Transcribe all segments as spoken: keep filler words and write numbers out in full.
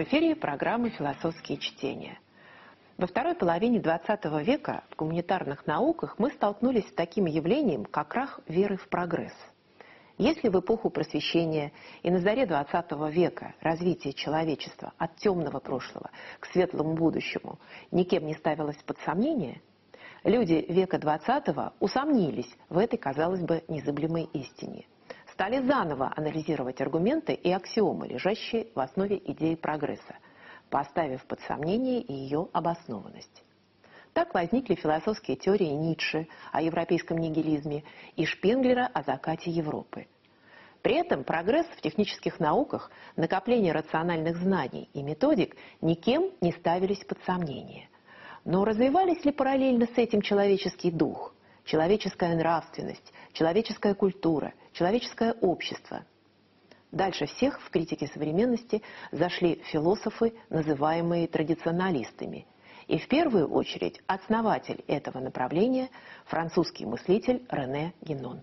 эфире программы «Философские чтения». Во второй половине двадцатого века в гуманитарных науках мы столкнулись с таким явлением, как крах веры в прогресс. Если в эпоху Просвещения и на заре двадцатого века развитие человечества от темного прошлого к светлому будущему никем не ставилось под сомнение, люди века двадцатого усомнились в этой, казалось бы, незыблемой истине. Стали заново анализировать аргументы и аксиомы, лежащие в основе идеи прогресса, поставив под сомнение ее обоснованность. Так возникли философские теории Ницше о европейском нигилизме и Шпенглера о закате Европы. При этом прогресс в технических науках, накопление рациональных знаний и методик никем не ставились под сомнение. Но развивались ли параллельно с этим человеческий дух, человеческая нравственность, человеческая культура, человеческое общество? Дальше всех в критике современности зашли философы, называемые традиционалистами. И в первую очередь основатель этого направления – французский мыслитель Рене Генон.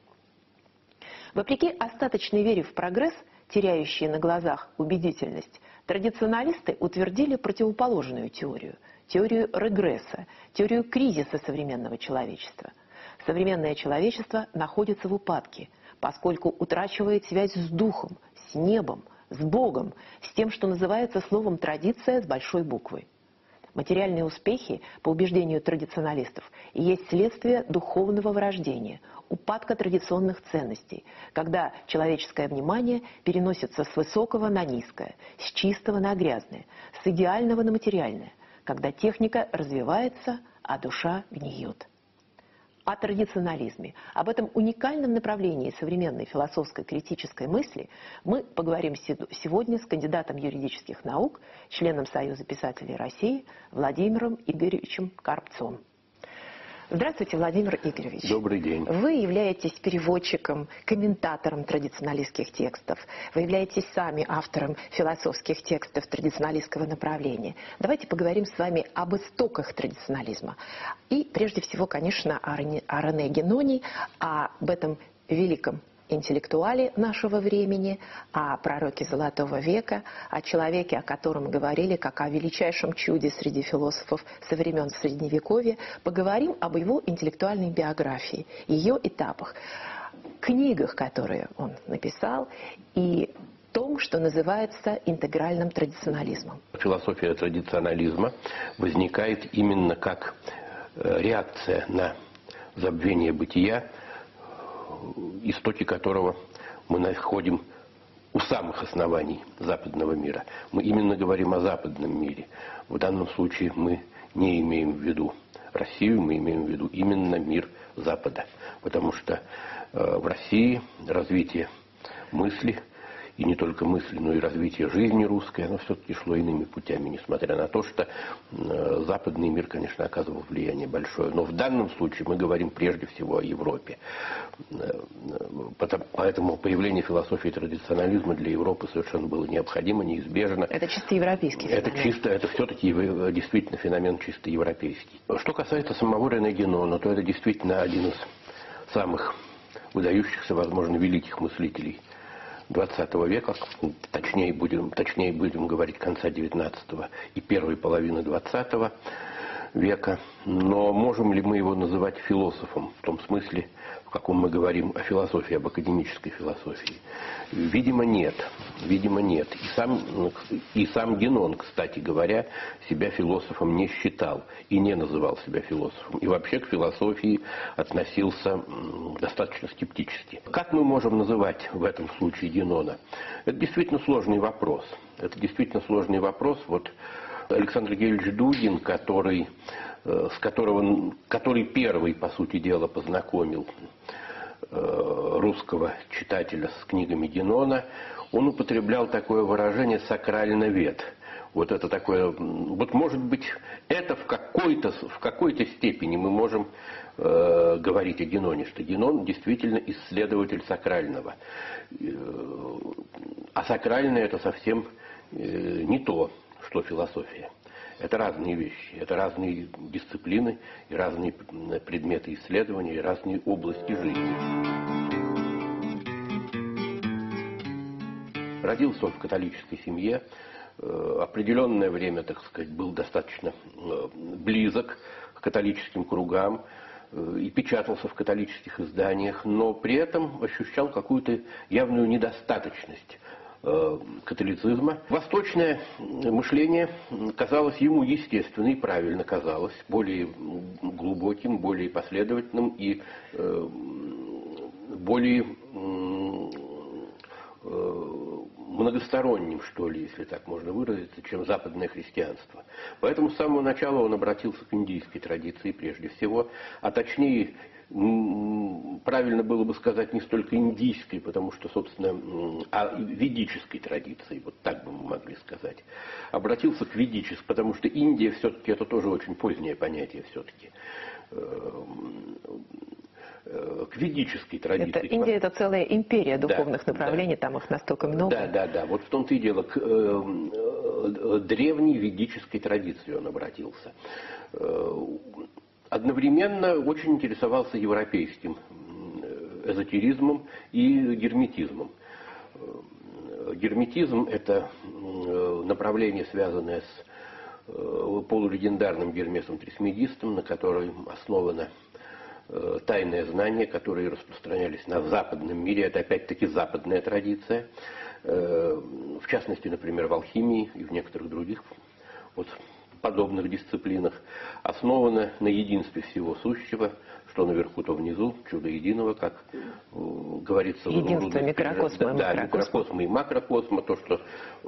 Вопреки остаточной вере в прогресс, теряющей на глазах убедительность, традиционалисты утвердили противоположную теорию – теорию регресса, теорию кризиса современного человечества. Современное человечество находится в упадке, поскольку утрачивает связь с духом, с небом, с Богом, с тем, что называется словом «традиция» с большой буквы. Материальные успехи, по убеждению традиционалистов, есть следствие духовного вырождения, упадка традиционных ценностей, когда человеческое внимание переносится с высокого на низкое, с чистого на грязное, с идеального на материальное, когда техника развивается, а душа гниет. О традиционализме, об этом уникальном направлении современной философской критической мысли мы поговорим сегодня с кандидатом юридических наук, членом Союза писателей России Владимиром Игоревичем Карпцом. Здравствуйте, Владимир Игоревич. Добрый день. Вы являетесь переводчиком, комментатором традиционалистских текстов. Вы являетесь сами автором философских текстов традиционалистского направления. Давайте поговорим с вами об истоках традиционализма. И прежде всего, конечно, о Рене, о Рене Геноне, об этом великом интеллектуале нашего времени, о пророке Золотого века, о человеке, о котором говорили как о величайшем чуде среди философов со времен Средневековья. Поговорим об его интеллектуальной биографии, ее этапах, книгах, которые он написал, и том, что называется интегральным традиционализмом. Философия традиционализма возникает именно как реакция на забвение бытия, истоки которого мы находим у самых оснований западного мира. Мы именно говорим о западном мире. В данном случае мы не имеем в виду Россию, мы имеем в виду именно мир Запада. Потому что э, в России развитие мысли, и не только мысли, но и развитие жизни русской, оно все-таки шло иными путями, несмотря на то, что э, западный мир, конечно, оказывал влияние большое. Но в данном случае мы говорим прежде всего о Европе. Э, потому, поэтому появление философии традиционализма для Европы совершенно было необходимо, неизбежно. Это чисто европейский феномен. Это, чисто, это все-таки действительно феномен чисто европейский. Что касается самого Рене Генона, то это действительно один из самых выдающихся, возможно, великих мыслителей двадцатого века, точнее будем, точнее будем говорить конца девятнадцатого и первой половины двадцатого века. Но можем ли мы его называть философом в том смысле, в каком мы говорим о философии, об академической философии? Видимо, нет. Видимо, нет. И сам, и сам Генон, кстати говоря, себя философом не считал и не называл себя философом. И вообще к философии относился достаточно скептически. Как мы можем называть в этом случае Генона? Это действительно сложный вопрос. Это действительно сложный вопрос. Вот Александр Георгиевич Дугин, который, с которого, который первый, по сути дела, познакомил русского читателя с книгами Генона, он употреблял такое выражение «сакральновед». Вот это такое, вот может быть, это в какой-то, в какой-то степени мы можем э, говорить о Геноне, что Генон действительно исследователь сакрального. А сакральное это совсем э, не то, что философия. Это разные вещи, это разные дисциплины, и разные предметы исследования, и разные области жизни. Родился он в католической семье. определенное время, так сказать, был достаточно близок к католическим кругам и печатался в католических изданиях, но при этом ощущал какую-то явную недостаточность католицизма. Восточное мышление казалось ему естественно и правильно казалось, более глубоким, более последовательным и более многосторонним, что ли, если так можно выразиться, чем западное христианство. Поэтому с самого начала он обратился к индийской традиции прежде всего, а точнее, правильно было бы сказать не столько индийской, потому что, собственно, а ведической традиции, вот так бы мы могли сказать. Обратился к ведической, потому что Индия все-таки это тоже очень позднее понятие все-таки. К ведической традиции. Это, Индия – это целая империя духовных да, направлений, да. Там их настолько много. Да, да, да. Вот в том-то и дело. К э, древней ведической традиции он обратился. Одновременно очень интересовался европейским эзотеризмом и герметизмом. Герметизм – это направление, связанное с полулегендарным Гермесом Трисмегистом, на котором основано тайные знания, которые распространялись на западном мире. Это опять-таки западная традиция. В частности, например, в алхимии и в некоторых других вот, подобных дисциплинах. Основана на единстве всего сущего, что наверху, то внизу, чудо единого, как говорится. Единство микрокосма и да, макрокосма. микрокосма и макрокосма, то, что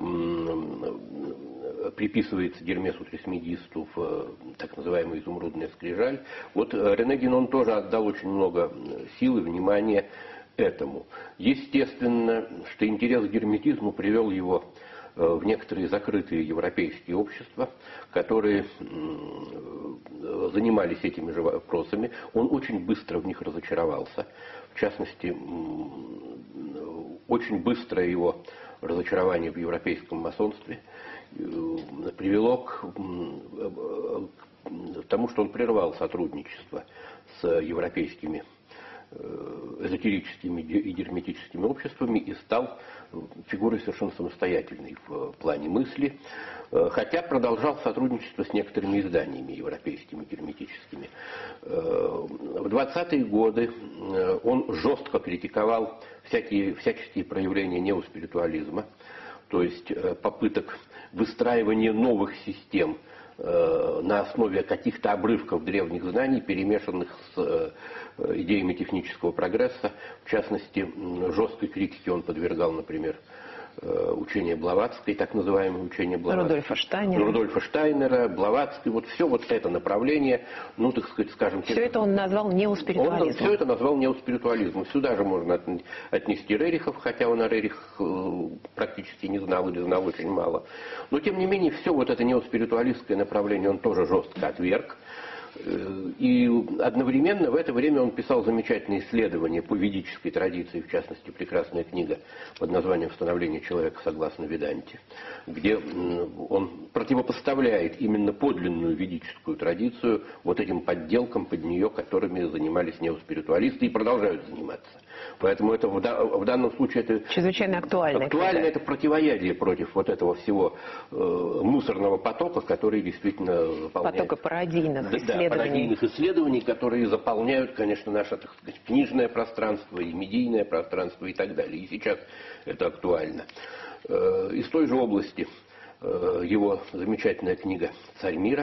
приписывается Гермесу Трисмегисту в так называемую изумрудная скрижаль. Вот Рене Генон тоже отдал очень много сил и внимания этому. Естественно, что интерес к герметизму привел его в некоторые закрытые европейские общества, которые занимались этими же вопросами. Он очень быстро в них разочаровался. В частности, очень быстро его разочарование в европейском масонстве привело к тому, что он прервал сотрудничество с европейскими эзотерическими и герметическими обществами и стал фигурой совершенно самостоятельной в плане мысли, хотя продолжал сотрудничество с некоторыми изданиями европейскими, герметическими. В двадцатые годы он жестко критиковал всякие, всяческие проявления неоспиритуализма, то есть попыток выстраивания новых систем на основе каких-то обрывков древних знаний, перемешанных с идеями технического прогресса. В частности, жесткой критике он подвергал, например, учение Блаватской, так называемое учение Блаватской. Рудольфа Штайнера. Рудольфа Штайнера, Блаватской. Вот все вот это направление, ну, так сказать, скажем... Все это он назвал неоспиритуализмом. Он все это назвал неоспиритуализмом. Сюда же можно отнести Рерихов, хотя он о Рерих практически не знал или знал очень мало. Но, тем не менее, все вот это неоспиритуалистское направление он тоже жестко отверг. И одновременно в это время он писал замечательные исследования по ведической традиции, в частности, прекрасная книга под названием «Становление человека согласно Веданте», где он противопоставляет именно подлинную ведическую традицию вот этим подделкам под нее, которыми занимались неоспиритуалисты и продолжают заниматься. Поэтому это в, да, в данном случае это чрезвычайно актуально. Актуально это противоядие против вот этого всего э, мусорного потока, который действительно заполняет. Потока пародийных исследований. Да, пародийных исследований, которые заполняют, конечно, наше, так сказать, книжное пространство и медийное пространство и так далее. И сейчас это актуально. Э, из той же области э, его замечательная книга «Царь мира»,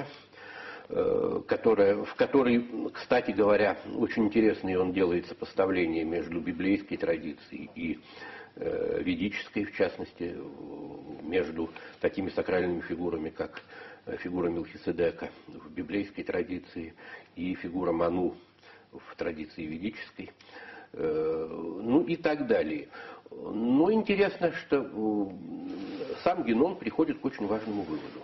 Которая, в которой, кстати говоря, очень интересно, он делает сопоставление между библейской традицией и э, ведической, в частности, между такими сакральными фигурами, как фигура Мелхиседека в библейской традиции и фигура Ману в традиции ведической, э, ну и так далее. Но интересно, что э, сам Генон приходит к очень важному выводу,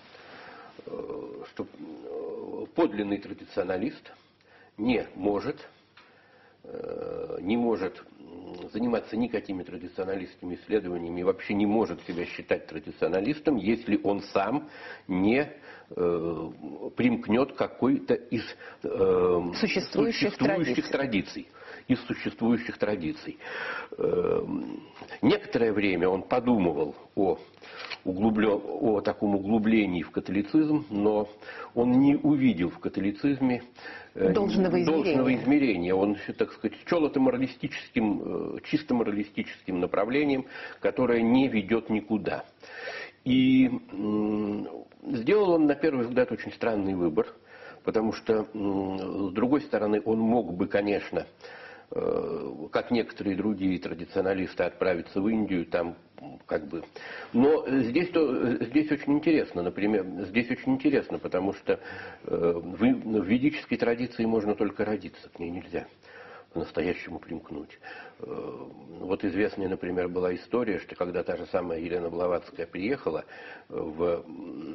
что подлинный традиционалист не может, не может заниматься никакими традиционалистскими исследованиями и вообще не может себя считать традиционалистом, если он сам не э, примкнет какой-то из э, существующих, существующих традиций. традиций. из существующих традиций. Некоторое время он подумывал о, углублен... о таком углублении в католицизм, но он не увидел в католицизме должного измерения. должного измерения. Он, так сказать, счел это моралистическим, чисто моралистическим направлением, которое не ведет никуда. И сделал он, на первый взгляд, очень странный выбор, потому что, с другой стороны, он мог бы, конечно, как некоторые другие традиционалисты, отправиться в Индию, там как бы. Но здесь, то, здесь очень интересно, например, здесь очень интересно, потому что в, в ведической традиции можно только родиться, к ней нельзя по-настоящему примкнуть. Вот известная, например, была история, что когда та же самая Елена Блаватская приехала в,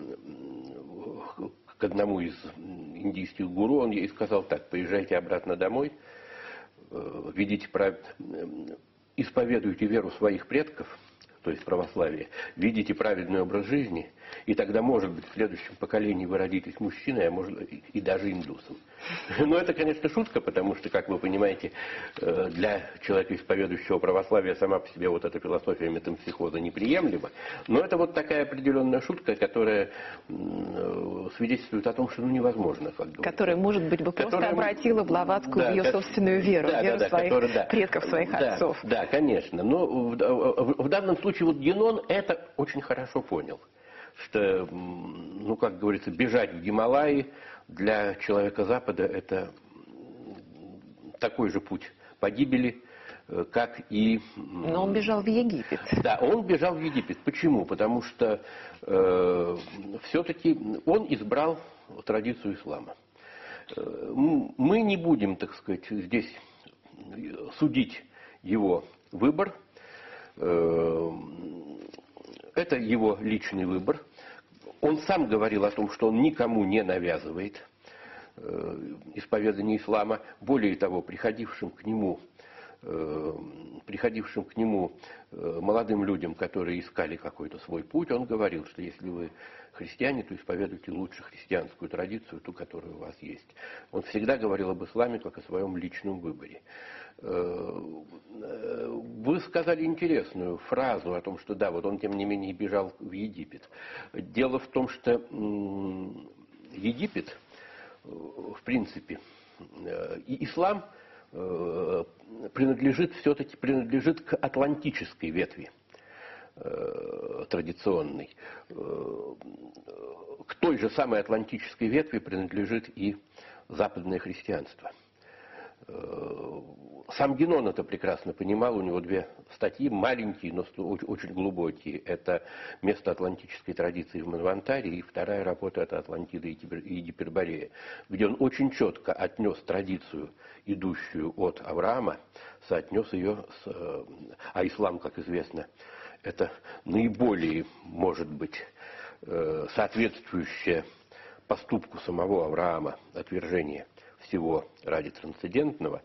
к одному из индийских гуру, он ей сказал так: поезжайте обратно домой, видите, исповедуйте веру своих предков, то есть православие, видите праведный образ жизни, и тогда, может быть, в следующем поколении вы родитесь мужчиной, а может и даже индусом. Но это, конечно, шутка, потому что, как вы понимаете, для человека, исповедующего православие, сама по себе вот эта философия метампсихоза неприемлема. Но это вот такая определенная шутка, которая свидетельствует о том, что ну, невозможно. Как которая, может быть, бы просто которая, обратила Блаватскую да, в ее как, собственную веру, да, веру да, своих который, да, предков, своих да, отцов. Да, конечно. Но в, в, в данном случае вот Генон это очень хорошо понял. Что, ну, как говорится, бежать в Гималаи для человека Запада – это такой же путь погибели, как и... Но он бежал в Египет. Да, он бежал в Египет. Почему? Потому что э, все-таки он избрал традицию ислама. Мы не будем, так сказать, здесь судить его выбор. Это его личный выбор. Он сам говорил о том, что он никому не навязывает э, исповедание ислама. Более того, приходившим к нему, э, приходившим к нему э, молодым людям, которые искали какой-то свой путь, он говорил, что если вы христиане, то исповедуйте лучше христианскую традицию, ту, которая у вас есть. Он всегда говорил об исламе как о своем личном выборе. Вы сказали интересную фразу о том, что да, вот он тем не менее бежал в Египет. Дело в том, что Египет, в принципе, и ислам принадлежит все-таки принадлежит к атлантической ветви традиционной. К той же самой атлантической ветви принадлежит и западное христианство. Сам Генон это прекрасно понимал, у него две статьи, маленькие, но очень глубокие. Это «Место атлантической традиции в Манвантаре» и вторая работа – это «Атлантида и Гиперборея», где он очень четко отнес традицию, идущую от Авраама, соотнес ее с... А ислам, как известно, это наиболее, может быть, соответствующее поступку самого Авраама отвержение всего ради трансцендентного,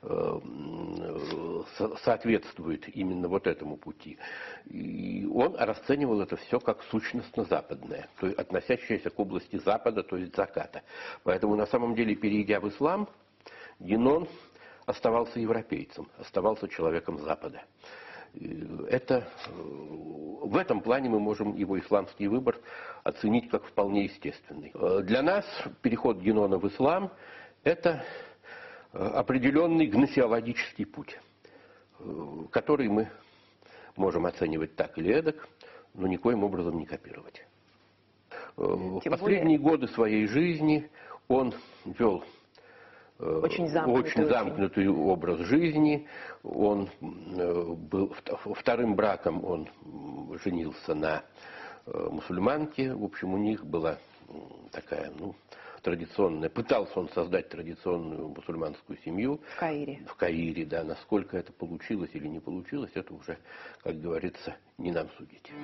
соответствует именно вот этому пути. И он расценивал это все как сущностно-западное, то есть относящееся к области Запада, то есть заката. Поэтому на самом деле, перейдя в ислам, Генон оставался европейцем, оставался человеком Запада. Это, в этом плане мы можем его исламский выбор оценить как вполне естественный. Для нас переход Генона в ислам – это определенный гносеологический путь, который мы можем оценивать так или эдак, но никоим образом не копировать. В Тем последние более... годы своей жизни он вел очень замкнутый, очень замкнутый очень. образ жизни. Он был вторым браком, он женился на мусульманке. В общем, у них была такая, ну, традиционная, пытался он создать традиционную мусульманскую семью. В Каире. В Каире, да. Насколько это получилось или не получилось, это уже, как говорится, не нам судить.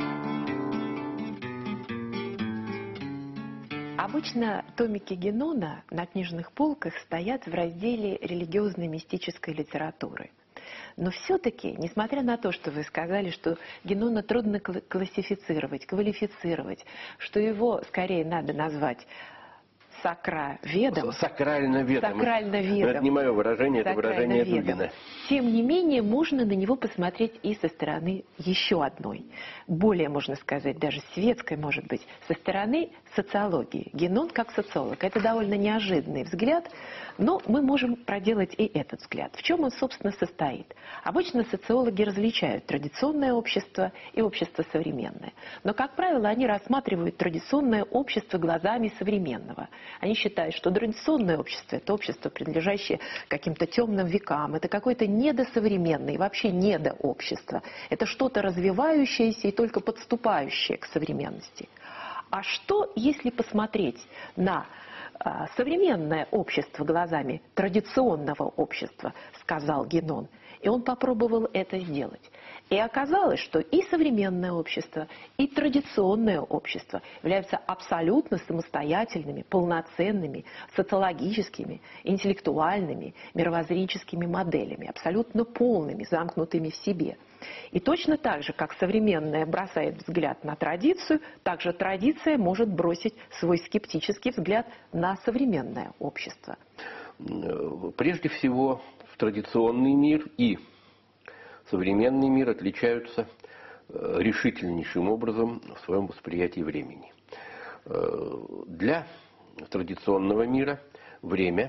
Обычно томики Генона на книжных полках стоят в разделе религиозной мистической литературы. Но все-таки, несмотря на то, что вы сказали, что Генона трудно классифицировать, квалифицировать, что его скорее надо назвать сакроведом. Сакральноведом. Сакральноведом. Это не мое выражение, это выражение Дудина. Тем не менее, можно на него посмотреть и со стороны еще одной, более, можно сказать, даже светской, может быть, со стороны социологии. Генон как социолог. Это довольно неожиданный взгляд, но мы можем проделать и этот взгляд. В чем он, собственно, состоит? Обычно социологи различают традиционное общество и общество современное. Но, как правило, они рассматривают традиционное общество глазами современного. Они считают, что традиционное общество – это общество, принадлежащее каким-то темным векам, это какое-то недосовременное, вообще недообщество. Это что-то развивающееся и только подступающее к современности. А что, если посмотреть на а, современное общество глазами традиционного общества, сказал Генон. И он попробовал это сделать. И оказалось, что и современное общество, и традиционное общество являются абсолютно самостоятельными, полноценными, социологическими, интеллектуальными, мировоззренческими моделями, абсолютно полными, замкнутыми в себе. И точно так же, как современное бросает взгляд на традицию, так же традиция может бросить свой скептический взгляд на современное общество. Прежде всего, традиционный мир и современный мир отличаются решительнейшим образом в своем восприятии времени. Для традиционного мира время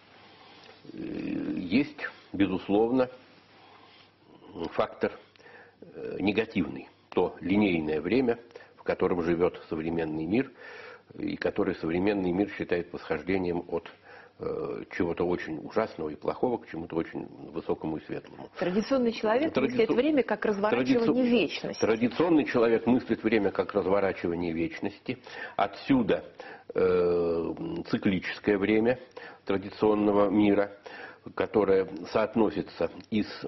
есть, безусловно, фактор негативный. То линейное время, в котором живет современный мир, и который современный мир считает восхождением от чего-то очень ужасного и плохого к чему-то очень высокому и светлому. Традиционный человек Традици... мыслит время как разворачивание Традици... вечности. Традиционный человек мыслит время как разворачивание вечности. Отсюда э, циклическое время традиционного мира, которое соотносится и с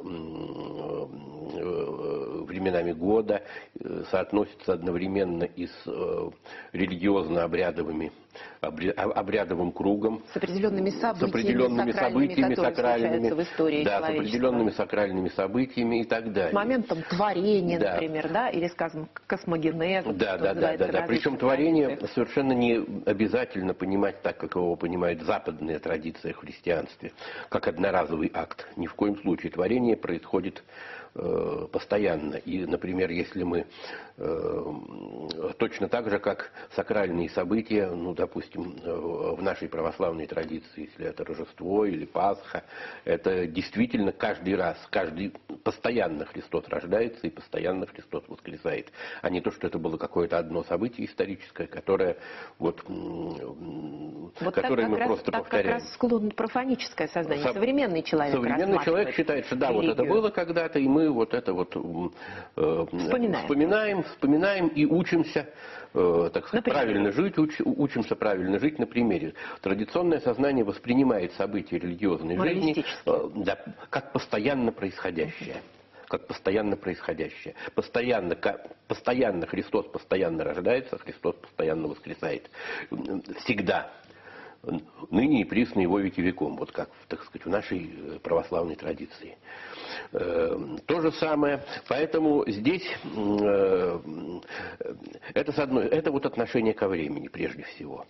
временами года, соотносится одновременно и с религиозно-обрядовыми обрядовым кругом, с определенными событиями, с определенными событиями сакральными, в истории да, с определенными сакральными событиями и так далее. С моментом творения, да. например, да, или, скажем, космогенез. Да, да, да, да, да. Причем творение совершенно не обязательно понимать так, как его понимает западная традиция в христианстве, как одноразовый акт. Ни в коем случае. Творение происходит э, постоянно. И, например, если мы э, точно так же, как сакральные события, ну, допустим, в нашей православной традиции, если это Рождество или Пасха, это действительно каждый раз, каждый, постоянно Христос рождается и постоянно Христос воскресает. А не то, что это было какое-то одно событие историческое, которое, вот, вот которое мы раз, просто так повторяем. Как раз склонно профаническое сознание. Со... Современный человек Современный человек считает, что да, религию. вот это было когда-то, и мы вот это вот э, вспоминаем. вспоминаем, вспоминаем и учимся, э, так сказать, правильно жить, уч, учимся правильно жить на примере. Традиционное сознание воспринимает события религиозной жизни э, да, как постоянно происходящее. как постоянно происходящее. Постоянно, постоянно Христос постоянно рождается, Христос постоянно воскресает. Всегда. Ныне и присно его веки веком, вот как, так сказать, в нашей православной традиции. То же самое, поэтому здесь это, с одной, это вот отношение ко времени прежде всего.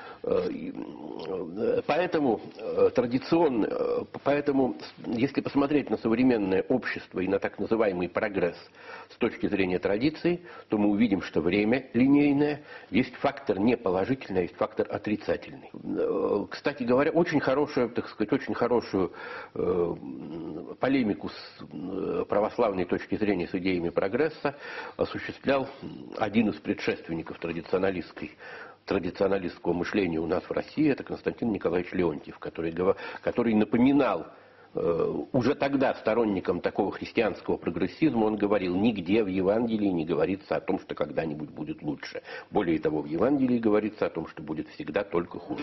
Поэтому традиционно, поэтому, если посмотреть на современное общество и на так называемый прогресс с точки зрения традиции, то мы увидим, что время линейное есть фактор не положительный, а есть фактор отрицательный. Кстати говоря, очень хорошую, так сказать, очень хорошую э, полемику с православной точки зрения с идеями прогресса осуществлял один из предшественников традиционалистской традиционалистского мышления у нас в России, это Константин Николаевич Леонтьев, который, который напоминал э, уже тогда сторонникам такого христианского прогрессизма, он говорил, нигде в Евангелии не говорится о том, что когда-нибудь будет лучше. Более того, в Евангелии говорится о том, что будет всегда только хуже.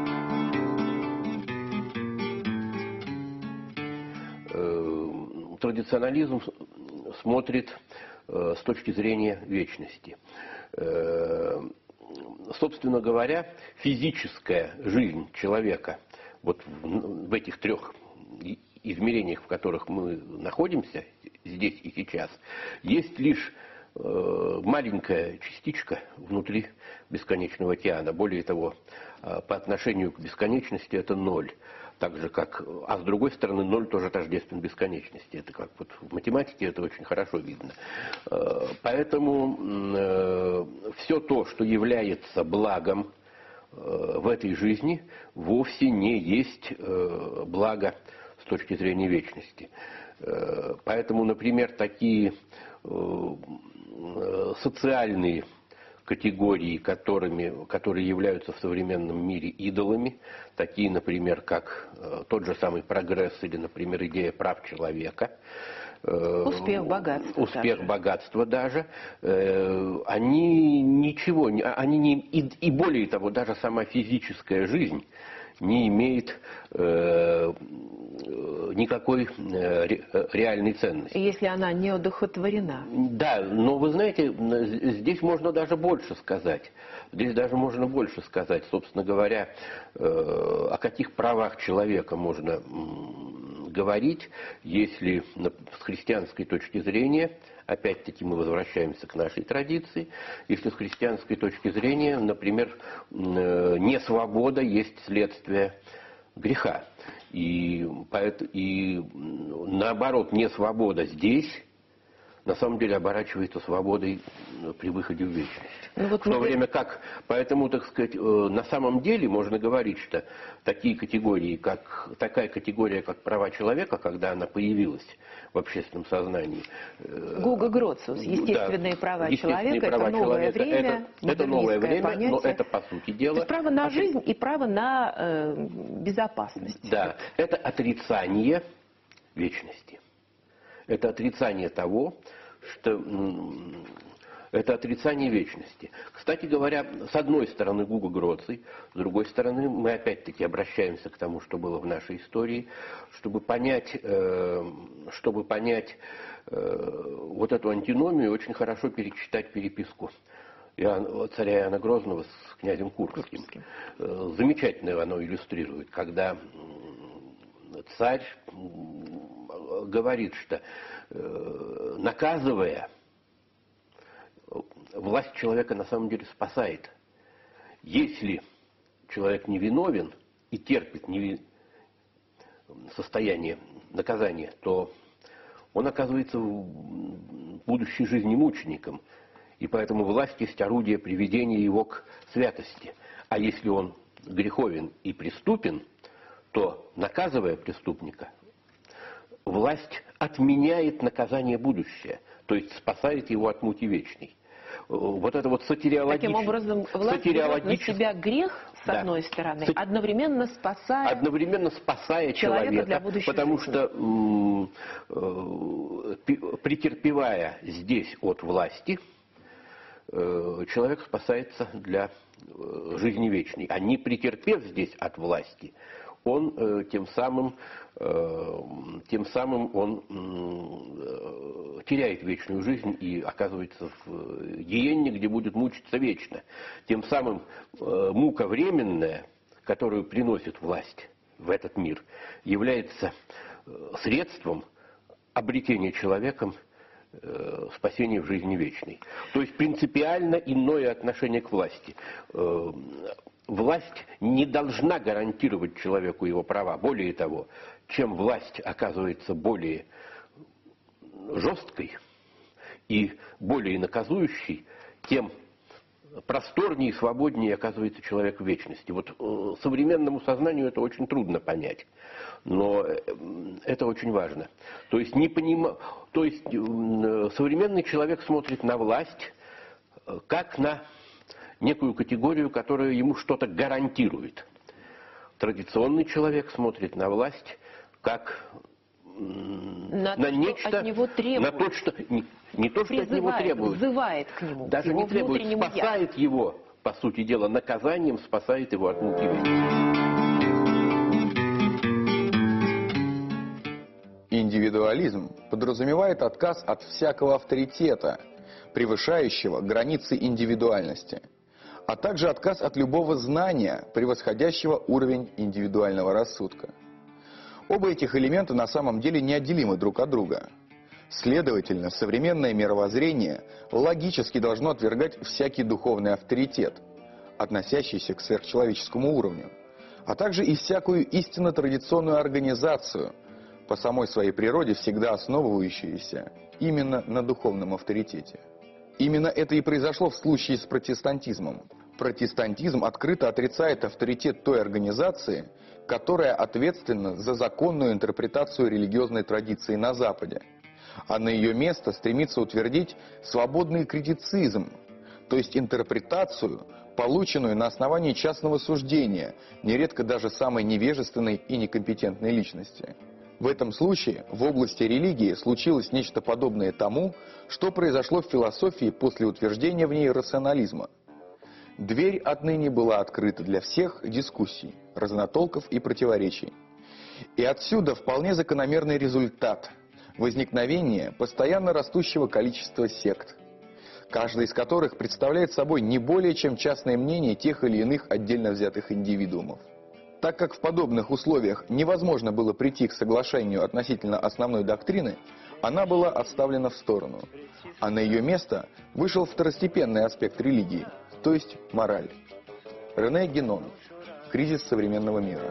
Э, традиционализм смотрит э, с точки зрения вечности. Э, Собственно говоря, физическая жизнь человека вот в, в этих трех измерениях, в которых мы находимся здесь и сейчас, есть лишь маленькая частичка внутри бесконечного океана. Более того, по отношению к бесконечности это ноль. Так же как, а с другой стороны, ноль тоже тождествен бесконечности. Это как вот в математике это очень хорошо видно. Поэтому все то, что является благом в этой жизни, вовсе не есть благо с точки зрения вечности. Поэтому, например, такие социальные категории, которыми, которые являются в современном мире идолами, такие, например, как тот же самый прогресс или, например, идея прав человека, успех, богатство, успех, даже. богатство даже, они ничего, они не, и, и более того, даже сама физическая жизнь не имеет э, никакой э, реальной ценности. Если она не одухотворена. Да, но вы знаете, здесь можно даже больше сказать. Здесь даже можно больше сказать, собственно говоря, э, о каких правах человека можно м, говорить, если с христианской точки зрения, опять-таки мы возвращаемся к нашей традиции, если с христианской точки зрения, например, несвобода есть следствие греха. И, и наоборот, несвобода здесь на самом деле оборачивается свободой при выходе в вечность. Ну, вот в то мы... время как, поэтому, так сказать, на самом деле можно говорить, что такие категории, как, такая категория, как права человека, когда она появилась в общественном сознании. Гуго Гроциус, естественные да, права естественные человека, права это новое человека, время, это, это новое время, понятие. Но это по сути дела... То есть право на жизнь и право на э, безопасность. Да, это отрицание вечности. Это отрицание того, что это отрицание вечности. Кстати говоря, с одной стороны Гуго Гроций, с другой стороны мы опять-таки обращаемся к тому, что было в нашей истории, чтобы понять, чтобы понять вот эту антиномию, очень хорошо перечитать переписку царя Иоанна Грозного с князем Курбским. Замечательно оно иллюстрирует, когда царь говорит, что э, наказывая, власть человека на самом деле спасает. Если человек невиновен и терпит неви... состояние наказания, то он оказывается в будущей жизни мучеником. И поэтому власть есть орудие приведения его к святости. А если он греховен и преступен, то, наказывая преступника, власть отменяет наказание будущее, то есть спасает его от муки вечной. Вот это вот сатириологическое... Таким образом, власть сатириологическое... на себя грех, с да. одной стороны, Сати... одновременно спасая, одновременно спасая человека, человека для будущей потому жизни. что, э, претерпевая здесь от власти, э, человек спасается для жизни вечной. А не претерпев здесь от власти, он э, тем самым, э, тем самым он э, теряет вечную жизнь и оказывается в гиенне, где будет мучиться вечно. Тем самым э, мука временная, которую приносит власть в этот мир, является средством обретения человеком э, спасения в жизни вечной. То есть принципиально иное отношение к власти. Э, Власть не должна гарантировать человеку его права. Более того, чем власть оказывается более жесткой и более наказующей, тем просторнее и свободнее оказывается человек в вечности. Вот э, современному сознанию это очень трудно понять, но это очень важно. То есть, не поним... То есть э, современный человек смотрит на власть э, как на некую категорию, которая ему что-то гарантирует. Традиционный человек смотрит на власть как на, на то, нечто, от него требует, на то, что не, не то, что от него требует, взывает к нему, даже не требует, спасает я. его, по сути дела, наказанием спасает его от муки вечной. Индивидуализм подразумевает отказ от всякого авторитета, превышающего границы индивидуальности, а также отказ от любого знания, превосходящего уровень индивидуального рассудка. Оба этих элемента на самом деле неотделимы друг от друга. Следовательно, современное мировоззрение логически должно отвергать всякий духовный авторитет, относящийся к сверхчеловеческому уровню, а также и всякую истинно традиционную организацию, по самой своей природе всегда основывающуюся именно на духовном авторитете. Именно это и произошло в случае с протестантизмом. Протестантизм открыто отрицает авторитет той организации, которая ответственна за законную интерпретацию религиозной традиции на Западе, а на ее место стремится утвердить свободный критицизм, то есть интерпретацию, полученную на основании частного суждения, нередко даже самой невежественной и некомпетентной личности. В этом случае в области религии случилось нечто подобное тому, что произошло в философии после утверждения в ней рационализма. Дверь отныне была открыта для всех дискуссий, разнотолков и противоречий. И отсюда вполне закономерный результат – возникновение постоянно растущего количества сект, каждая из которых представляет собой не более чем частное мнение тех или иных отдельно взятых индивидуумов. Так как в подобных условиях невозможно было прийти к соглашению относительно основной доктрины, она была отставлена в сторону, а на ее место вышел второстепенный аспект религии, то есть мораль. Рене Генон. Кризис современного мира.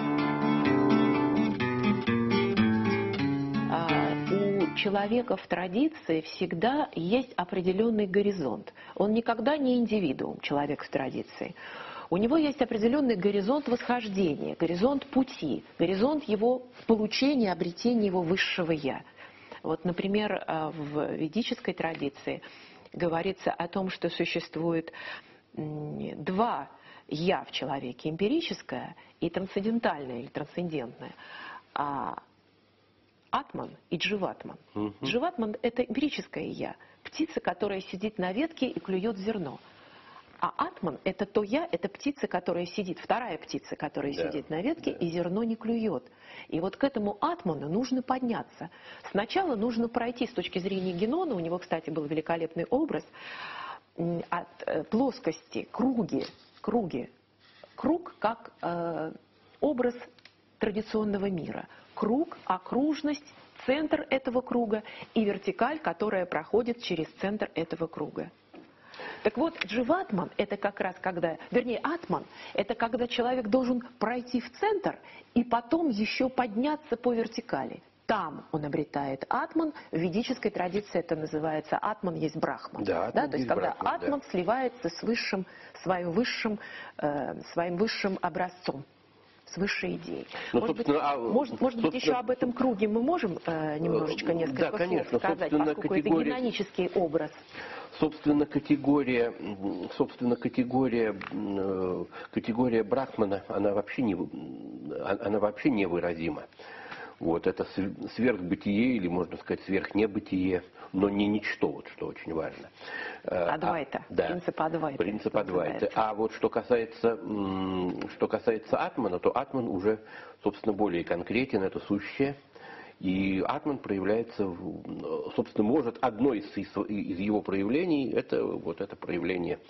У человека в традиции всегда есть определенный горизонт. Он никогда не индивидуум, человек в традиции. У него есть определенный горизонт восхождения, горизонт пути, горизонт его получения, обретения его высшего «я». Вот, например, в ведической традиции говорится о том, что существует два «я» в человеке, эмпирическое и трансцендентальное или трансцендентное. А Атман и Дживатман. Угу. Дживатман – это эмпирическое «я», птица, которая сидит на ветке и клюет зерно. А Атман – это то «я», это птица, которая сидит, вторая птица, которая да, сидит на ветке, да. И зерно не клюет. И вот к этому Атману нужно подняться. Сначала нужно пройти с точки зрения Генона, у него, кстати, был великолепный образ, от плоскости, круги, круги, круг как э, образ традиционного мира. Круг, окружность, центр этого круга и вертикаль, которая проходит через центр этого круга. Так вот, Дживатман – это как раз когда, вернее, Атман – это когда человек должен пройти в центр и потом еще подняться по вертикали. Там он обретает Атман, в ведической традиции это называется Атман есть Брахман. Да, да? То есть когда Брахман, Атман да. сливается с высшим, своим высшим, э, своим высшим образцом, с высшей идеей. Ну, может быть, а, может, может быть, еще об этом круге мы можем э, немножечко несколько да, конечно, слов сказать, поскольку категория... это генонический образ. Собственно, категория, собственно, категория, категория Брахмана, она вообще, не, она вообще невыразима. Вот, это сверхбытие, или, можно сказать, сверхнебытие, но не ничто, вот, что очень важно. Адвайта, а, да, принцип Адвайта. Принцип Адвайта. А вот что касается, что касается Атмана, то Атман уже, собственно, более конкретен, это сущее. И Атман проявляется, собственно, может, одно из, из его проявлений, это вот это проявление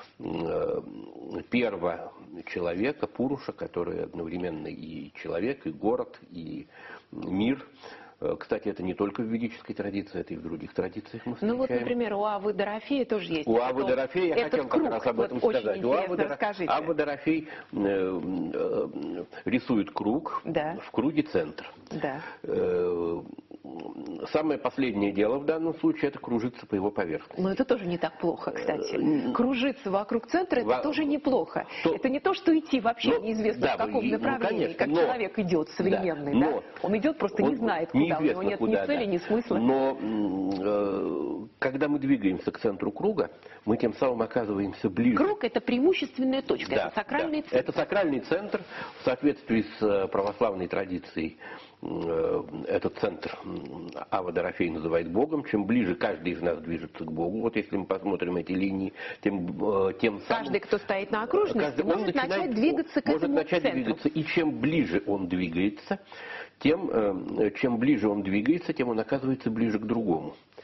первого человека, Пуруша, который одновременно и человек, и город, и мир. Кстати, это не только в ведической традиции, это и в других традициях мы встречаем. Ну вот, например, у Авы Дорофея тоже есть. У Авы Дорофея, я хотел как раз об этом вот сказать. У Авы Дорофея, Ава Дорофей э, э, рисует круг, да. В круге центр. Да. Э, самое последнее дело в данном случае – это кружиться по его поверхности. Но это тоже не так плохо, кстати. Кружиться вокруг центра – это Во... тоже неплохо. То... Это не то, что идти вообще но... неизвестно да, в каком направлении, ну, конечно, как но... человек идет современный. Да, но... да? Он идет, просто он... не знает, куда. У него нет куда, ни цели, да. ни смысла. Но э, когда мы двигаемся к центру круга, мы тем самым оказываемся ближе. Круг – это преимущественная точка, да, это сакральный да. центр. Это сакральный центр в соответствии с православной традицией. Этот центр Ава Дорофей называет Богом. Чем ближе каждый из нас движется к Богу, вот если мы посмотрим эти линии, тем, тем самым... Каждый, кто стоит на окружности, может начинает, начать двигаться к может этому начать центру. Двигаться. И чем ближе он двигается, тем, чем ближе он двигается, тем он оказывается ближе к другому.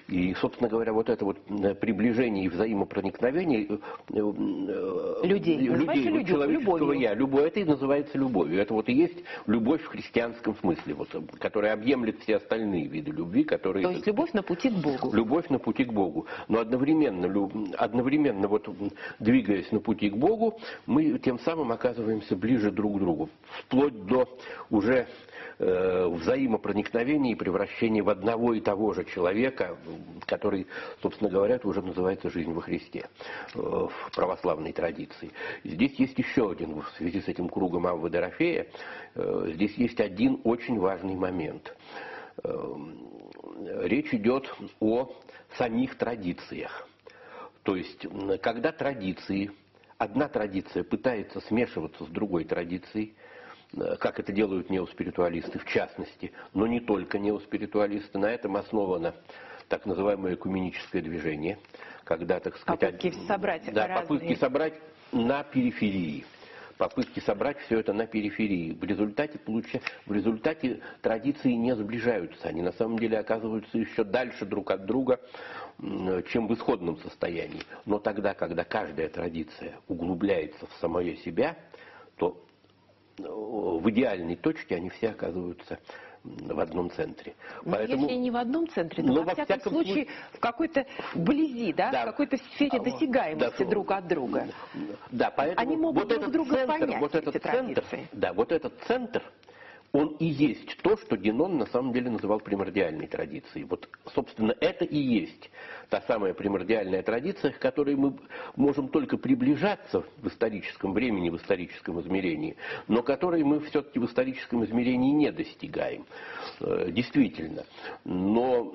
И, собственно говоря, вот это вот приближение и взаимопроникновение людей, людей вот, человеческого любовью. я, любовь, это и называется любовью. Это вот и есть любовь в христианском смысле, вот, которая объемлет все остальные виды любви, которые... То есть любовь на пути к Богу. Любовь на пути к Богу. Но одновременно, одновременно вот, двигаясь на пути к Богу, мы тем самым оказываемся ближе друг к другу. Вплоть до уже э, взаимопроникновения и превращения в одного и того же человека, который, собственно говоря, уже называется жизнь во Христе э, в православной традиции. Здесь есть еще один, в связи с этим кругом Аввы Дорофея, э, здесь есть один очень важный момент. Э, речь идет о самих традициях. То есть, когда традиции, одна традиция пытается смешиваться с другой традицией, как это делают неоспиритуалисты в частности, но не только неоспиритуалисты, на этом основано так называемое экуменическое движение, когда, так сказать, попытки собрать, да, разные... попытки собрать на периферии. Попытки собрать все это на периферии. В результате, получа... в результате традиции не сближаются. Они на самом деле оказываются еще дальше друг от друга, чем в исходном состоянии. Но тогда, когда каждая традиция углубляется в самое себя, то в идеальной точке они все оказываются в одном центре. Но Поэтому... если не в одном центре, то Но во, во всяком, всяком случае, случае в какой-то близи, да, да, в какой-то сфере досягаемости да, друг от друга. Да, поэтому они могут вот друг этот друга центр, понять, вот этот эти центр, традиции. Да, вот этот центр, он и есть то, что Генон на самом деле называл примордиальной традицией. Вот, собственно, это и есть та самая примордиальная традиция, к которой мы можем только приближаться в историческом времени, в историческом измерении, но которой мы все-таки в историческом измерении не достигаем. Действительно. Но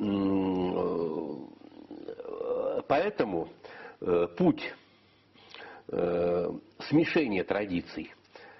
поэтому путь смешения традиций,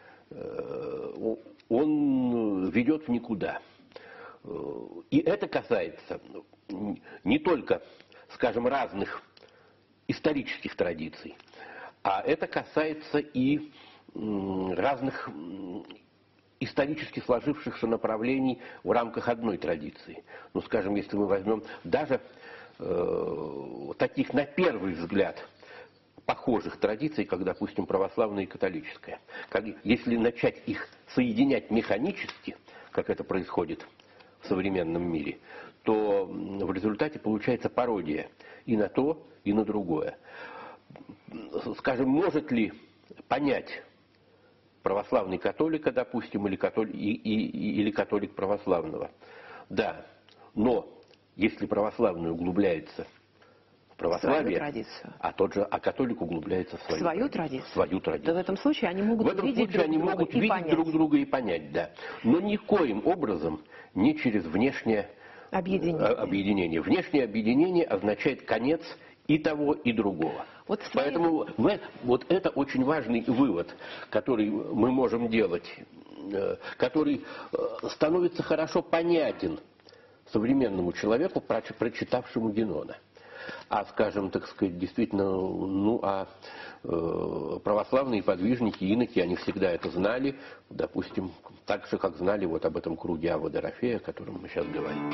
он ведет в никуда. И это касается не только, скажем, разных исторических традиций, а это касается и разных исторически сложившихся направлений в рамках одной традиции. Ну, скажем, если мы возьмем даже э, таких, на первый взгляд, похожих традиций, как, допустим, православная и католическая. Как, если начать их соединять механически, как это происходит в современном мире, то в результате получается пародия и на то, и на другое. Скажем, может ли понять православный католика, допустим, или католик, и, и, или католик православного? Да, но если православный углубляется православие, традицию. А тот же, а католик углубляется в свою, свою традицию. традицию. Свою традицию. То в этом случае они могут в этом видеть случае друг они друга могут и видеть понять. друг друга и понять, да. Но никоим образом не через внешнее объединение. объединение. Внешнее объединение означает конец и того, и другого. Вот своим... Поэтому вот это очень важный вывод, который мы можем делать, который становится хорошо понятен современному человеку, прочитавшему Генона. А, скажем, так сказать, действительно, ну, а э, православные подвижники, иноки, они всегда это знали, допустим, так же, как знали вот об этом круге Аввы Дорофея, о котором мы сейчас говорим.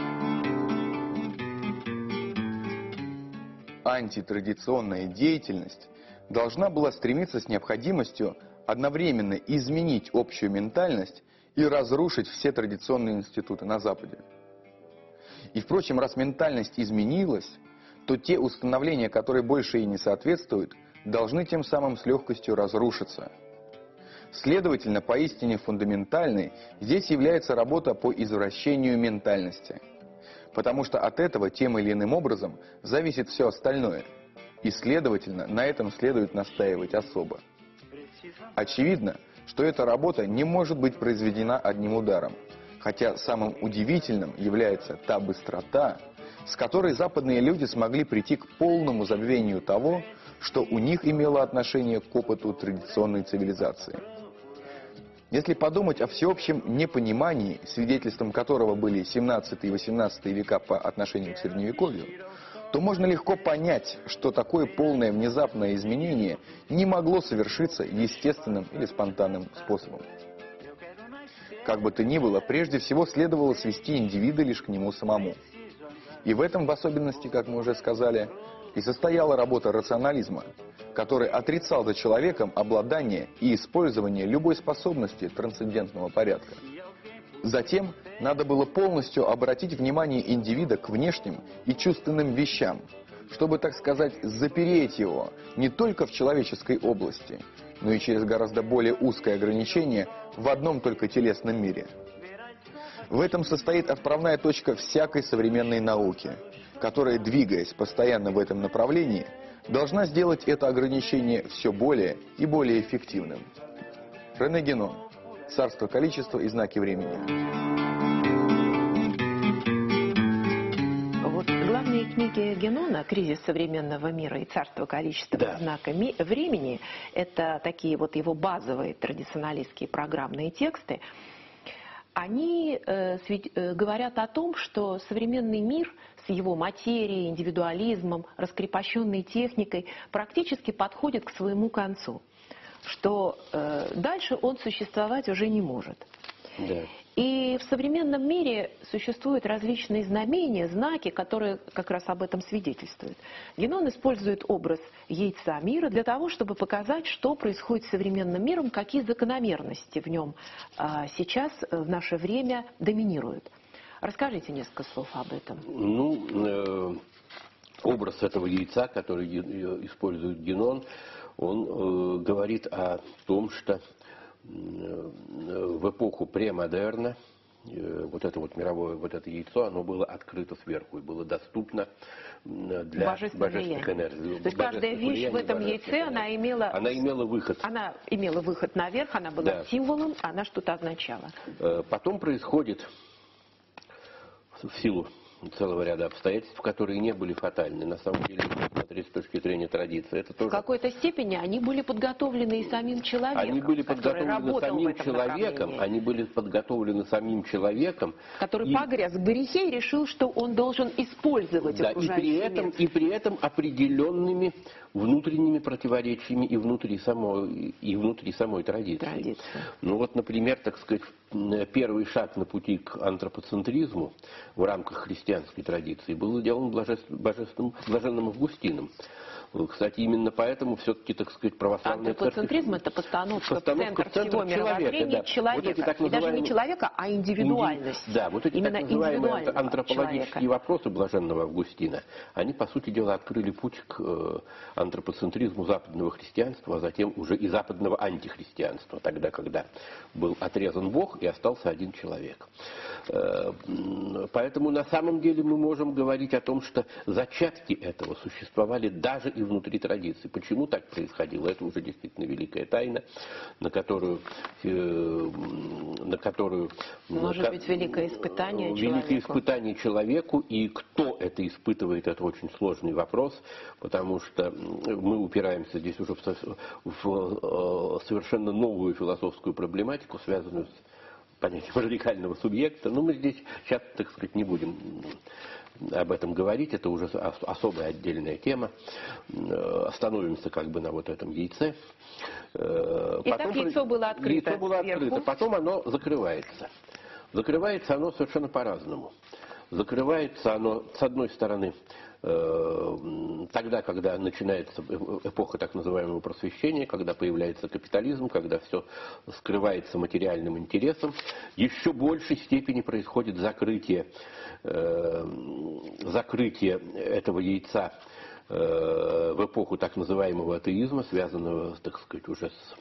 Антитрадиционная деятельность должна была стремиться с необходимостью одновременно изменить общую ментальность и разрушить все традиционные институты на Западе. И, впрочем, раз ментальность изменилась, то те установления, которые больше ей не соответствуют, должны тем самым с легкостью разрушиться. Следовательно, поистине фундаментальной здесь является работа по извращению ментальности. Потому что от этого тем или иным образом зависит все остальное. И, следовательно, на этом следует настаивать особо. Очевидно, что эта работа не может быть произведена одним ударом. Хотя самым удивительным является та быстрота, с которой западные люди смогли прийти к полному забвению того, что у них имело отношение к опыту традиционной цивилизации. Если подумать о всеобщем непонимании, свидетельством которого были семнадцатый и восемнадцатый века по отношению к Средневековью, то можно легко понять, что такое полное внезапное изменение не могло совершиться естественным или спонтанным способом. Как бы то ни было, прежде всего следовало свести индивида лишь к нему самому. И в этом, в особенности, как мы уже сказали, и состояла работа рационализма, который отрицал за человеком обладание и использование любой способности трансцендентного порядка. Затем надо было полностью обратить внимание индивида к внешним и чувственным вещам, чтобы, так сказать, запереть его не только в человеческой области, но и через гораздо более узкое ограничение в одном только телесном мире. В этом состоит отправная точка всякой современной науки, которая, двигаясь постоянно в этом направлении, должна сделать это ограничение все более и более эффективным. Рене Генон. Царство количества и знаки времени. Вот главные книги Генона «Кризис современного мира» и «Царство количества Да. и знака ми- времени» — это такие вот его базовые традиционалистские программные тексты. Они э, свид- э, говорят о том, что современный мир с его материей, индивидуализмом, раскрепощенной техникой практически подходит к своему концу, что э, дальше он существовать уже не может. Да. И в современном мире существуют различные знамения, знаки, которые как раз об этом свидетельствуют. Генон использует образ яйца мира для того, чтобы показать, что происходит с современным миром, какие закономерности в нем а, сейчас, в наше время, доминируют. Расскажите несколько слов об этом. Ну, э, образ этого яйца, который ге- использует Генон, он э, говорит о том, что в эпоху премодерна э, вот это вот мировое вот это яйцо, оно было открыто сверху и было доступно для Божественное божественных влияние. энергий. То есть каждая вещь в этом яйце, она имела, она имела выход. она имела выход наверх, она была Да. символом, она что-то означала. Э, Потом происходит, в силу целого ряда обстоятельств, которые не были фатальны, на самом деле, смотреть с точки зрения традиции. Это В тоже... какой-то степени они были подготовлены и самим человеком, Они были который подготовлены работал в самим этом человеком, направлении, они были подготовлены самим человеком, который и- погряз в грехе и решил, что он должен использовать да, и окружающий при этом мир. и при этом определенными внутренними противоречиями и внутри самой и внутри самой традиции. Традиции. Ну вот, например, так сказать, первый шаг на пути к антропоцентризму в рамках христианской традиции был сделан блажест- божественным, блаженным Августином. Кстати, именно поэтому все-таки, так сказать, православная Антропоцентризм — церковь... это постановка, Постановка в центр всего в центр человека, мировоззрения да. человека. Вот эти так И даже называемые- не человека, а индивидуальность. Инди- Да, вот эти Именно так называемые индивидуального антропологические человека. вопросы блаженного Августина, они, по сути дела, открыли путь к э, антропоцентризму западного христианства, а затем уже и западного антихристианства, тогда, когда был отрезан Бог и остался один человек. Э, м, Поэтому на самом деле мы можем говорить о том, что зачатки этого существовали даже и внутри традиции. Почему так происходило? Это уже действительно великая тайна, на которую, э, на которую Может на- быть, великое испытание великое человеку. испытание человеку, и кто это испытывает, это очень сложный вопрос, потому что мы упираемся здесь уже в, со- в, э, совершенно новую философскую проблематику, связанную с понятием радикального субъекта. Но мы здесь сейчас, так сказать, не будем об этом говорить, это уже ос- особая отдельная тема. Э, Остановимся как бы на вот этом яйце. Э, Итак, потом яйцо про- было открыто Яйцо было сверху. открыто, потом оно закрывается. Закрывается оно совершенно по-разному. Закрывается оно, с одной стороны, э, тогда, когда начинается эпоха так называемого просвещения, когда появляется капитализм, когда все скрывается материальным интересом, еще в большей степени происходит закрытие, э, закрытие этого яйца э, в эпоху так называемого атеизма, связанного, так сказать, уже с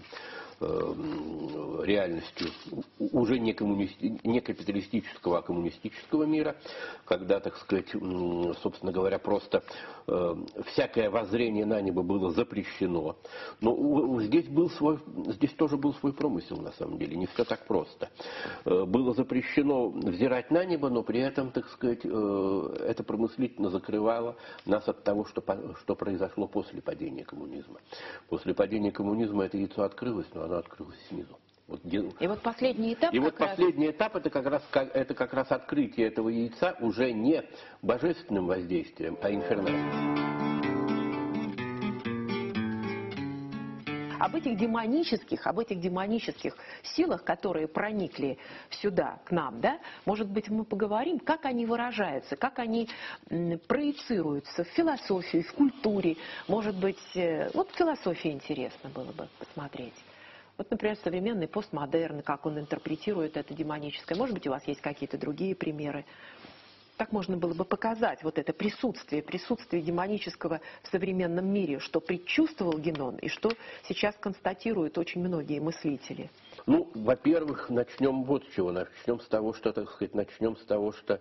реальностью уже не, коммунисти... не капиталистического, а коммунистического мира, когда, так сказать, собственно говоря, просто э, всякое воззрение на небо было запрещено. Но здесь, был свой, здесь тоже был свой промысел, на самом деле, не все так просто. Э, было запрещено взирать на небо, но при этом, так сказать, э, это промыслительно закрывало нас от того, что, что произошло после падения коммунизма. После падения коммунизма это яйцо открылось, но оно открылось снизу. Вот, И вот последний этап. и вот как раз- последний этап это как, раз, это как раз открытие этого яйца уже не божественным воздействием, а инфернальным. об этих демонических, об этих демонических силах, которые проникли сюда, к нам, да, может быть, мы поговорим, как они выражаются, как они м, проецируются в философии, в культуре. Может быть, э, вот в философии интересно было бы посмотреть. Вот, например, современный постмодерн, как он интерпретирует это демоническое. Может быть, у вас есть какие-то другие примеры. Так можно было бы показать вот это присутствие, присутствие демонического в современном мире, что предчувствовал Генон и что сейчас констатируют очень многие мыслители. Ну, во-первых, начнем вот с чего. Начнем с того, что, так сказать, начнем с того, что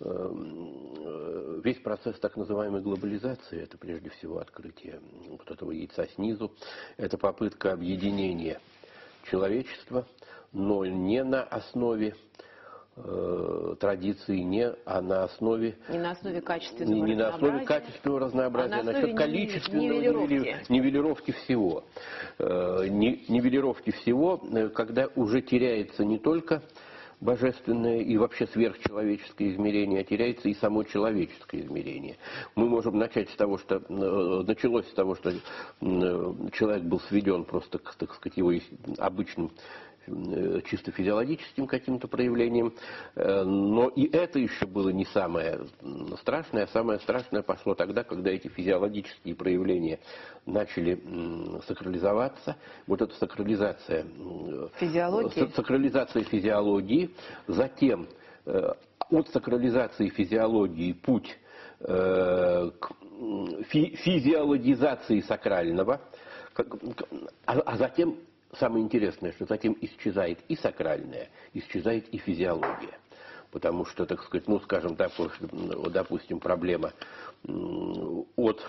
э, весь процесс так называемой глобализации, это прежде всего открытие вот этого яйца снизу, это попытка объединения человечества, но не на основе э, традиции, не, а на основе... Не на основе качественного не, не на основе разнообразия, качественного разнообразия, а на а насчет основе количественного нивелировки. нивели- нивелировки всего. Э, ни- нивелировки всего, э, когда уже теряется не только божественное и вообще сверхчеловеческое измерение, а теряется и само человеческое измерение. Мы можем начать с того, что э, началось с того, что э, человек был сведен просто к, так сказать, его обычным э, чисто физиологическим каким-то проявлением, э, но и это еще было не самое страшное, а самое страшное пошло тогда, когда эти физиологические проявления начали м, сакрализоваться. Вот эта сакрализация, э, Физиологии. сакрализация физиологии, затем э, от сакрализации физиологии путь э, к фи- физиологизации сакрального, как- а, а затем, самое интересное, что затем исчезает и сакральное, исчезает и физиология. Потому что, так сказать, ну, скажем так, допустим, проблема м, от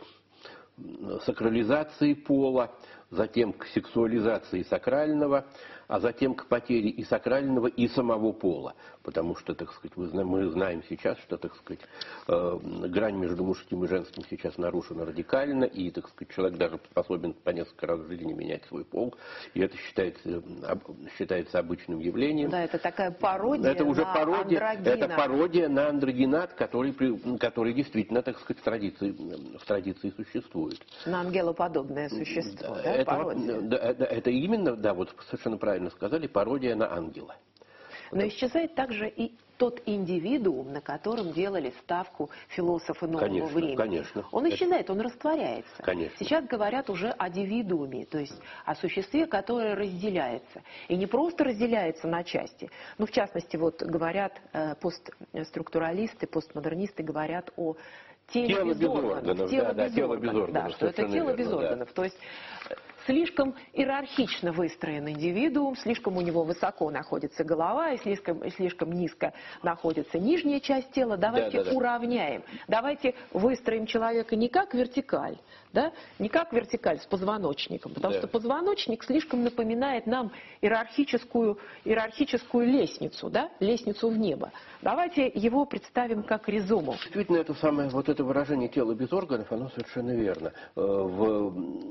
сакрализации пола, затем к сексуализации сакрального, а затем к потере и сакрального, и самого пола. Потому что, так сказать, мы знаем, мы знаем сейчас, что, так сказать, э, грань между мужским и женским сейчас нарушена радикально, и, так сказать, человек даже способен по несколько раз в жизни менять свой пол, и это считается, считается обычным явлением. Да, это такая пародия это уже на пародия, андрогина. это пародия на андрогинат, который, при- который действительно, так сказать, в традиции, в традиции существует. На ангелоподобное существо, да, это, пародия. да, это, это именно, да, вот совершенно правильно сказали, пародия на ангела. Но исчезает также и тот индивидуум, на котором делали ставку философы нового Конечно, времени. конечно. Он исчезает, он растворяется. Конечно. Сейчас говорят уже о дивидууме, то есть о существе, которое разделяется. И не просто разделяется на части. Ну, в частности, вот говорят э, постструктуралисты, постмодернисты говорят о теле Тело без без органов. органов, Тело да, да, без тело органов, без органов, да, что это совершенно тело верно, без да. органов. То есть э, слишком иерархично выстроен индивидуум, слишком у него высоко находится голова и слишком, и слишком низко находится нижняя часть тела. Давайте Да, да, да. уравняем. Давайте выстроим человека не как вертикаль, да? Не как вертикаль с позвоночником, потому Да. что позвоночник слишком напоминает нам иерархическую, иерархическую лестницу, да? Лестницу в небо. Давайте его представим как ризому. Действительно, это самое, вот это выражение «тело без органов», оно совершенно верно. Э, В,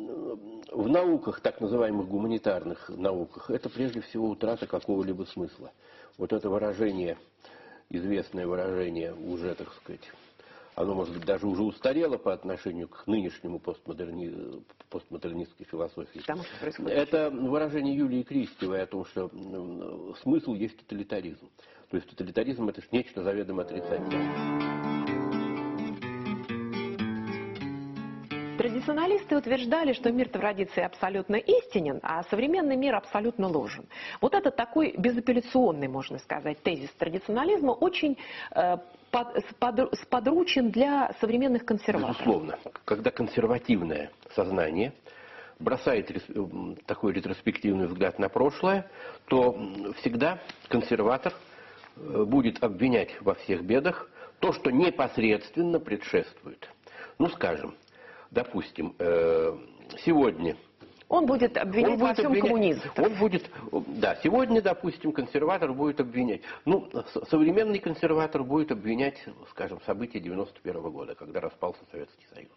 в науках, так называемых гуманитарных науках, это прежде всего утрата какого-либо смысла. Вот это выражение, известное выражение, уже, так сказать, оно, может быть, даже уже устарело по отношению к нынешнему постмодерни... постмодернистской философии. Потому что происходит. Это выражение Юлии Кристевой о том, что м, смысл есть тоталитаризм. То есть тоталитаризм – это ж нечто заведомо отрицательное. Традиционалисты утверждали, что мир традиции абсолютно истинен, а современный мир абсолютно ложен. Вот это такой безапелляционный, можно сказать, тезис традиционализма, очень э, под, спод, сподручен для современных консерваторов. Безусловно. Когда консервативное сознание бросает рес- такой ретроспективный взгляд на прошлое, то всегда консерватор э, будет обвинять во всех бедах то, что непосредственно предшествует. Ну, скажем, допустим, э, сегодня... Он будет обвинять Он во будет всем обвинять- коммунизм. Он будет, да, сегодня, допустим, консерватор будет обвинять, ну, с- современный консерватор будет обвинять, скажем, события девяносто первого года, когда распался Советский Союз.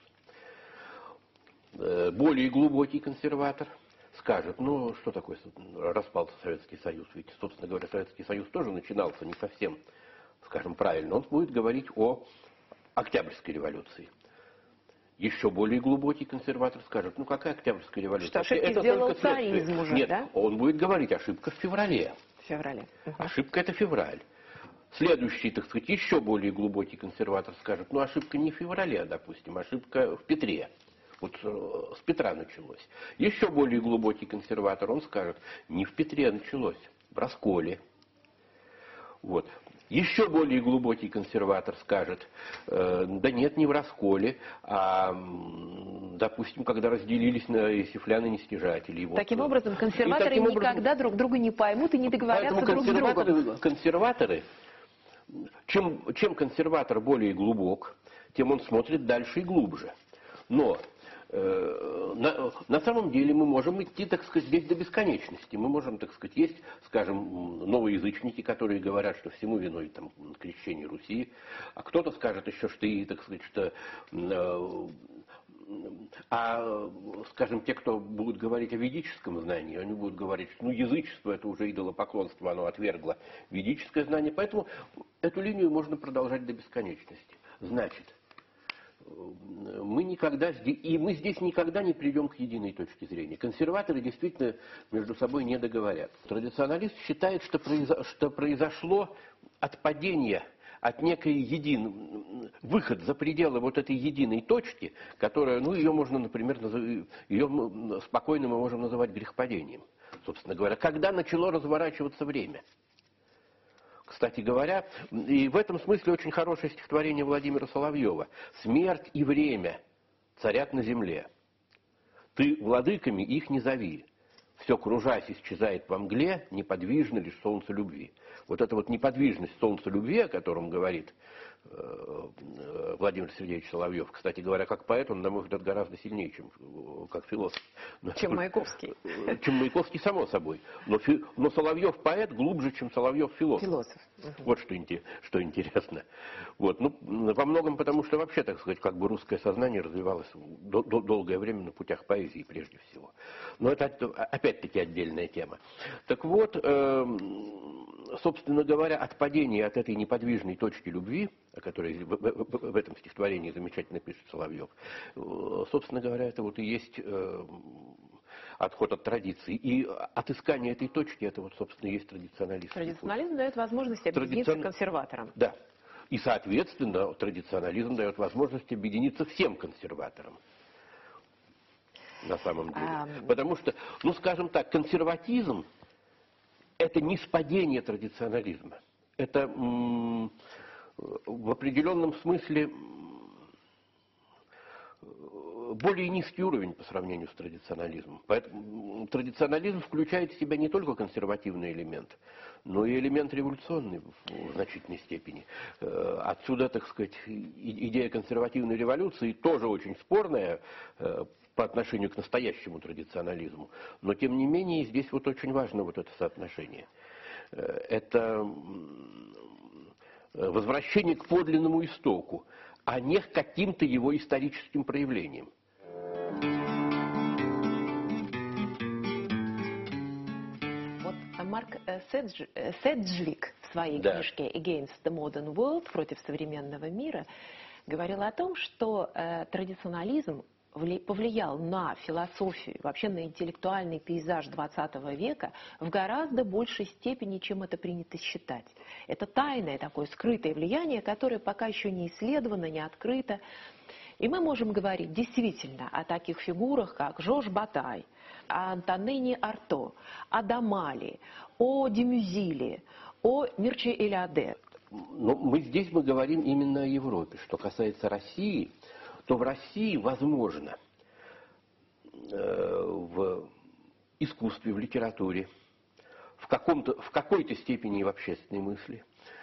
Э, Более глубокий консерватор скажет, ну, что такое распался Советский Союз, ведь, собственно говоря, Советский Союз тоже начинался не совсем, скажем, правильно. Он будет говорить о Октябрьской революции. Еще более глубокий консерватор скажет, ну какая Октябрьская революция? Что ошибки это сделал только следствие. царизм уже, Нет, да? он будет говорить, ошибка в феврале. В феврале. Угу. Ошибка это февраль. Следующий, так сказать, еще более глубокий консерватор скажет, ну ошибка не в феврале, допустим, ошибка в Петре. Вот с Петра началось. Еще более глубокий консерватор, он скажет, не в Петре началось, в расколе. Вот. Еще более глубокий консерватор скажет, э, да нет, не в расколе, а, допустим, когда разделились на сифлян и нестяжатели. Вот. Таким образом, консерваторы таким никогда образом, друг друга не поймут и не договорятся поэтому друг с консерваторы, другом. консерваторы чем, чем консерватор более глубок, тем он смотрит дальше и глубже. Но На, на самом деле мы можем идти, так сказать, здесь до бесконечности. Мы можем, так сказать, есть, скажем, новоязычники, которые говорят, что всему виной там крещение Руси, а кто-то скажет еще, что и, так сказать, что... А, скажем, те, кто будут говорить о ведическом знании, они будут говорить, что ну, язычество это уже идолопоклонство, оно отвергло ведическое знание, поэтому эту линию можно продолжать до бесконечности. Значит, мы никогда, и мы здесь никогда не придем к единой точке зрения. Консерваторы действительно между собой не договорятся. Традиционалист считает, что, произо, что произошло отпадение от некой единой, выход за пределы вот этой единой точки, которая, ну, ее можно, например, ее спокойно мы можем называть грехопадением, собственно говоря. Когда начало разворачиваться время. Кстати говоря, и в этом смысле очень хорошее стихотворение Владимира Соловьева. «Смерть и время царят на земле. Ты владыками их не зови. Все, кружась, исчезает во мгле, неподвижно лишь солнце любви». Вот эта вот неподвижность солнца любви, о котором говорит э, Владимир Сергеевич Соловьев, кстати говоря, как поэт, он, на мой взгляд, гораздо сильнее, чем как философ. Чем Маяковский. Чем Маяковский, само собой. Но, но Соловьев поэт глубже, чем Соловьев философ. Философ. Угу. Вот что, что интересно. Вот. Ну, во многом потому, что вообще, так сказать, как бы русское сознание развивалось до, до, долгое время на путях поэзии прежде всего. Но это опять-таки отдельная тема. Так вот, э, собственно говоря, отпадение от этой неподвижной точки любви, о которой в, в, в этом стихотворении замечательно пишет Соловьев, собственно говоря, это вот и есть э, отход от традиции. И отыскание этой точки, это вот, собственно, и есть традиционализм. Традиционализм дает возможность объединиться Традицион... консерваторам. Да. И, соответственно, традиционализм дает возможность объединиться всем консерваторам. На самом деле. А... Потому что, ну, скажем так, консерватизм – это не спадение традиционализма. Это м- в определенном смысле более низкий уровень по сравнению с традиционализмом. Поэтому традиционализм включает в себя не только консервативный элемент, но и элемент революционный в значительной степени. Отсюда, так сказать, идея консервативной революции тоже очень спорная по отношению к настоящему традиционализму. Но, тем не менее, здесь вот очень важно вот это соотношение. Это возвращение к подлинному истоку, а не к каким-то его историческим проявлениям. Вот Марк Седж... Седжвик в своей да. книжке «Against the Modern World» против современного мира говорил о том, что э, традиционализм повлиял на философию, вообще на интеллектуальный пейзаж двадцатого века в гораздо большей степени, чем это принято считать. Это тайное такое скрытое влияние, которое пока еще не исследовано, не открыто. И мы можем говорить действительно о таких фигурах, как Жорж Батай, о Антонине Арто, о Дамали, о Демюзиле, о Мирче Элиаде. Но мы здесь мы говорим именно о Европе. Что касается России, то в России, возможно, в искусстве, в литературе, в, каком-то, в какой-то степени и в общественной мысли,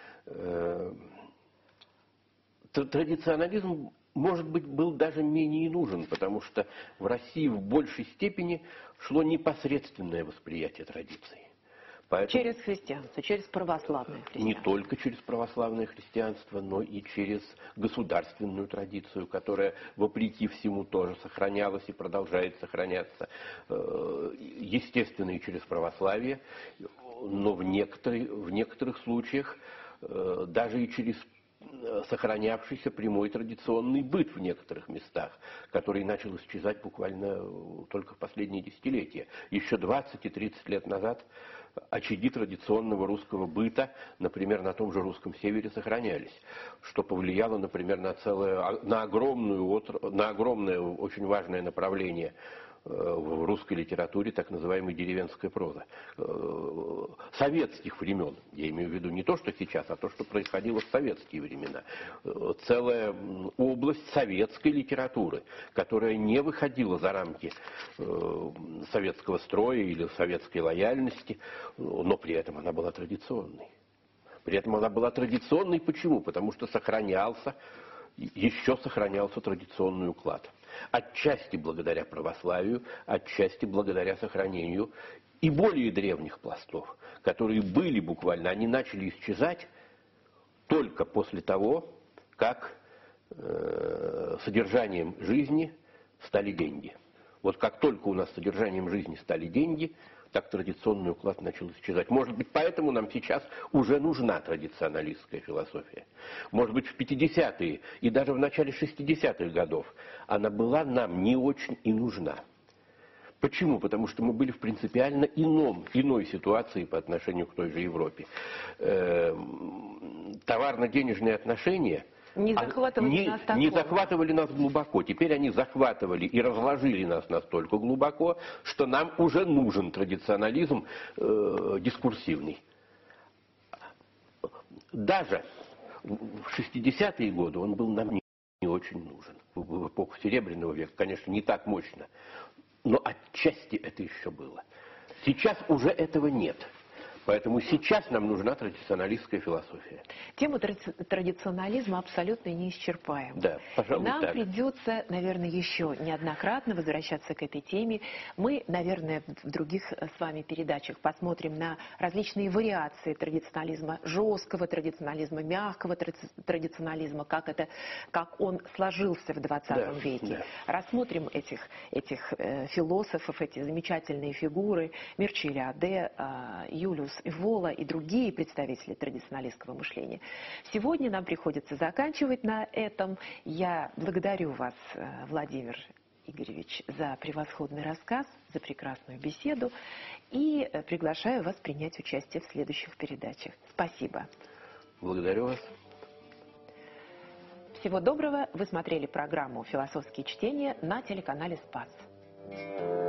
традиционализм, может быть, был даже менее нужен, потому что в России в большей степени шло непосредственное восприятие традиции. Поэтому через христианство, через православное христианство. Не только через православное христианство, но и через государственную традицию, которая, вопреки всему, тоже сохранялась и продолжает сохраняться. Естественно, и через православие, но в, некоторые, в некоторых случаях даже и через сохранявшийся прямой традиционный быт в некоторых местах, который начал исчезать буквально только в последние десятилетия. Еще двадцать и тридцать лет назад очаги традиционного русского быта, например, на том же русском севере сохранялись, что повлияло, например, на целое, на огромную, на огромное, очень важное направление в русской литературе, так называемая деревенская проза. Советских времен, я имею в виду не то, что сейчас, а то, что происходило в советские времена. Целая область советской литературы, которая не выходила за рамки советского строя или советской лояльности, но при этом она была традиционной. При этом она была традиционной почему? Потому что сохранялся, еще сохранялся традиционный уклад. Отчасти благодаря православию, отчасти благодаря сохранению и более древних пластов, которые были буквально, они начали исчезать только после того, как э, содержанием жизни стали деньги. Вот как только у нас содержанием жизни стали деньги, так традиционный уклад начал исчезать. Может быть, поэтому нам сейчас уже нужна традиционалистская философия. Может быть, в пятидесятые и даже в начале шестидесятых годов она была нам не очень и нужна. Почему? Потому что мы были в принципиально ином, иной ситуации по отношению к той же Европе. Э, товарно-денежные отношения не захватывали, не, нас не захватывали нас глубоко. Теперь они захватывали и разложили нас настолько глубоко, что нам уже нужен традиционализм э, дискурсивный. Даже в шестидесятые годы он был нам не, не очень нужен. В эпоху Серебряного века, конечно, не так мощно, но отчасти это еще было. Сейчас уже этого нет. Поэтому сейчас нам нужна традиционалистская философия. Тему традиционализма абсолютно неисчерпаема. Да, пожалуй, Нам так. придется, наверное, еще неоднократно возвращаться к этой теме. Мы, наверное, в других с вами передачах посмотрим на различные вариации традиционализма, жесткого традиционализма, мягкого традиционализма, как, это, как он сложился в двадцатом Да, веке. да. Рассмотрим этих, этих э, философов, эти замечательные фигуры, Мирча Илиаде, э, Юлиус Эвола и другие представители традиционалистского мышления. Сегодня нам приходится заканчивать на этом. Я благодарю вас, Владимир Игоревич, за превосходный рассказ, за прекрасную беседу и приглашаю вас принять участие в следующих передачах. Спасибо. Благодарю вас. Всего доброго. Вы смотрели программу «Философские чтения» на телеканале «Спас».